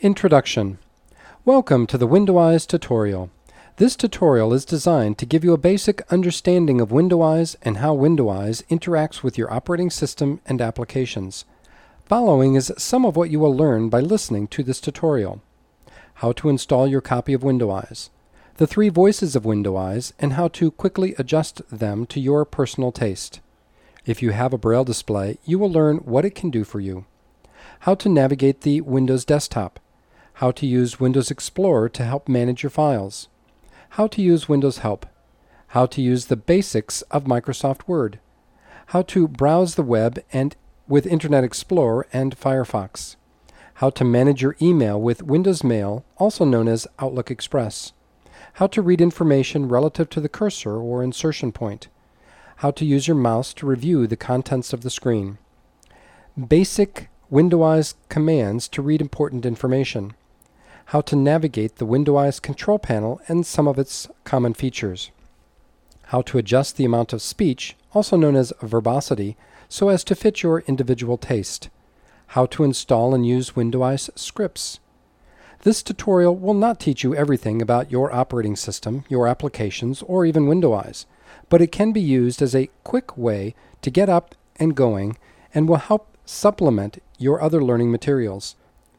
Introduction. Welcome to the Windowize tutorial. This tutorial is designed to give you a basic understanding of Windowize and how Windowize interacts with your operating system and applications. Following is some of what you will learn by listening to this tutorial. How to install your copy of Windowize, the 3 voices of Windowize, and how to quickly adjust them to your personal taste. If you have a Braille display, you will learn what it can do for you. How to navigate the Windows desktop. How to use Windows Explorer to help manage your files. How to use Windows Help. How to use the basics of Microsoft Word. How to browse the web and with Internet Explorer and Firefox. How to manage your email with Windows Mail, also known as Outlook Express. How to read information relative to the cursor or insertion point. How to use your mouse to review the contents of the screen. Basic Windowize commands to read important information. How to navigate the Windowize control panel and some of its common features. How to adjust the amount of speech, also known as verbosity, so as to fit your individual taste. How to install and use Windowize scripts. This tutorial will not teach you everything about your operating system, your applications, or even Windowize, but it can be used as a quick way to get up and going and will help supplement your other learning materials.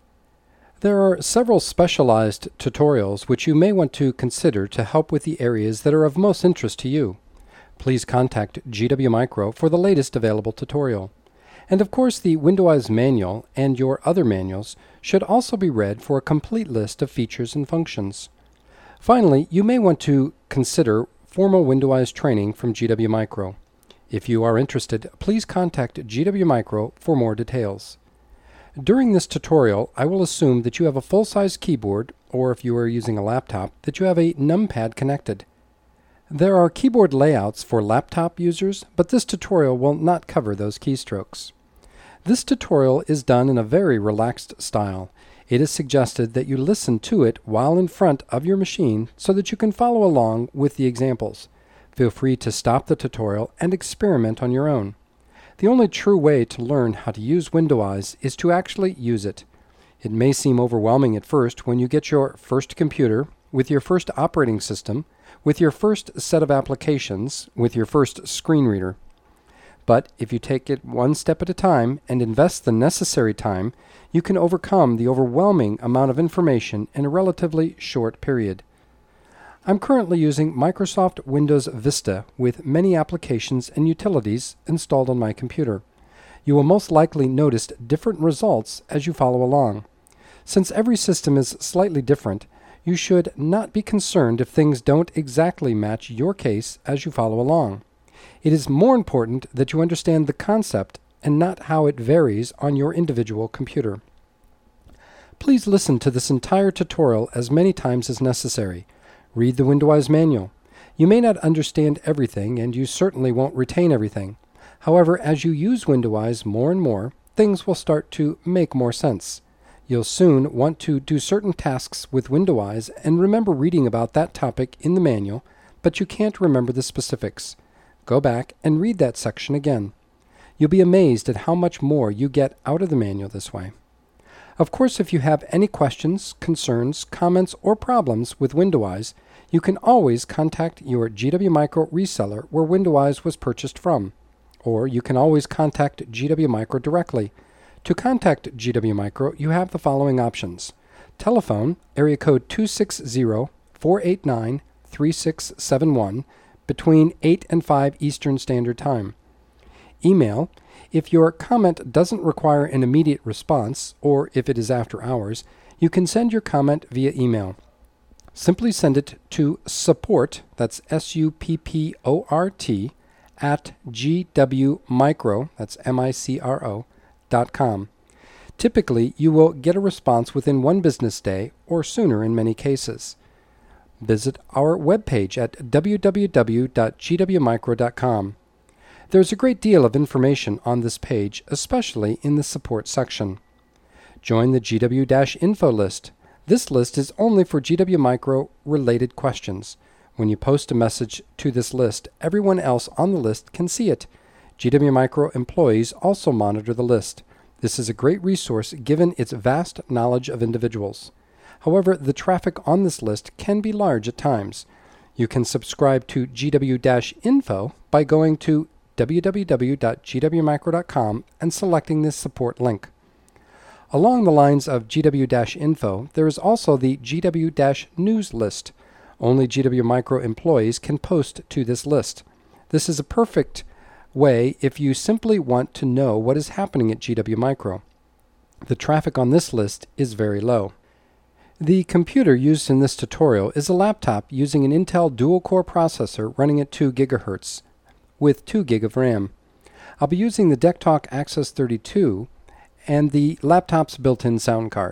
There are several specialized tutorials which you may want to consider to help with the areas that are of most interest to you. Please contact GW Micro for the latest available tutorial. And of course, the Windowize manual and your other manuals should also be read for a complete list of features and functions. Finally, you may want to consider formal Windowize training from GW Micro. If you are interested, please contact GW Micro for more details. During this tutorial, I will assume that you have a full-size keyboard, or if you are using a laptop, that you have a numpad connected. There are keyboard layouts for laptop users, but this tutorial will not cover those keystrokes. This tutorial is done in a very relaxed style. It is suggested that you listen to it while in front of your machine so that you can follow along with the examples. Feel free to stop the tutorial and experiment on your own. The only true way to learn how to use Windowize is to actually use it. It may seem overwhelming at first when you get your first computer, with your first operating system, with your first set of applications, with your first screen reader. But if you take it one step at a time and invest the necessary time, you can overcome the overwhelming amount of information in a relatively short period. I'm currently using Microsoft Windows Vista with many applications and utilities installed on my computer. You will most likely notice different results as you follow along. Since every system is slightly different, you should not be concerned if things don't exactly match your case as you follow along. It is more important that you understand the concept and not how it varies on your individual computer. Please listen to this entire tutorial as many times as necessary. Read the Windowize manual. You may not understand everything, and you certainly won't retain everything. However, as you use Windowize more and more, things will start to make more sense. You'll soon want to do certain tasks with Windowize and remember reading about that topic in the manual, but you can't remember the specifics. Go back and read that section again. You'll be amazed at how much more you get out of the manual this way. Of course, if you have any questions, concerns, comments, or problems with Windowize, you can always contact your GW Micro reseller where Windowize was purchased from. Or you can always contact GW Micro directly. To contact GW Micro, you have the following options. Telephone, area code 260-489-3671, between 8 and 5 Eastern Standard Time. Email, if your comment doesn't require an immediate response, or if it is after hours, you can send your comment via email. Simply send it to support, that's S-U-P-P-O-R-T, at gwmicro, that's MICRO.com. Typically, you will get a response within 1 business day, or sooner in many cases. Visit our webpage at www.gwmicro.com. There's a great deal of information on this page, especially in the support section. Join the GW-info list. This list is only for GW Micro related questions. When you post a message to this list, everyone else on the list can see it. GW Micro employees also monitor the list. This is a great resource given its vast knowledge of individuals. However, the traffic on this list can be large at times. You can subscribe to GW-Info by going to www.gwmicro.com and selecting this support link. Along the lines of GW-Info, there is also the GW-News list. Only GW Micro employees can post to this list. This is a perfect way if you simply want to know what is happening at GW Micro. The traffic on this list is very low. The computer used in this tutorial is a laptop using an Intel dual-core processor running at 2 GHz with 2 GB of RAM. I'll be using the DeckTalk Access 32 and the laptop's built-in sound card.